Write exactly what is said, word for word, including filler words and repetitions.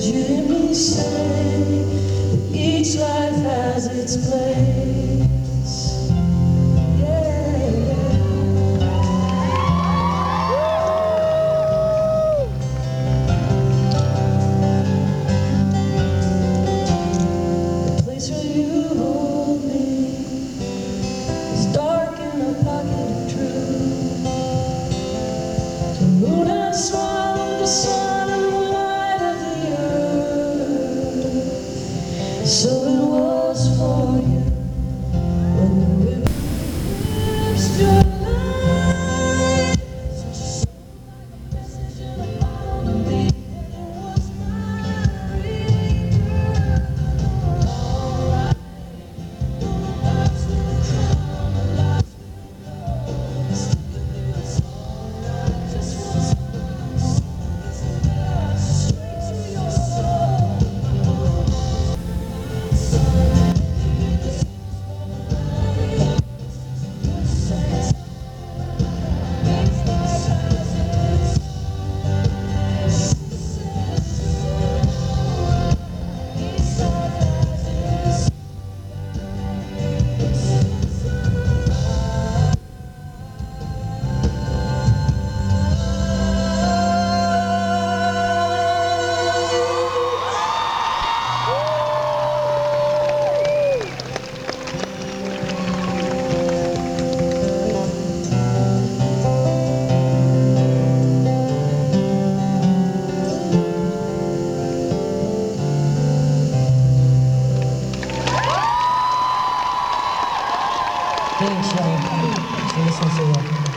you hear me say that each life has its place? Yeah, the place where you hold me is dark in a pocket of truth. The moon has swallowed the sun and the light of the earth. So it was for you when the river missed your light. Such a soul like a message in a bottle to me. It was my rebirth. Alright, the lights will come, the lights will go. Stick with you, it's alright. Just once more, straight to your soul. Thanks, y'all. Thanks for listening so well.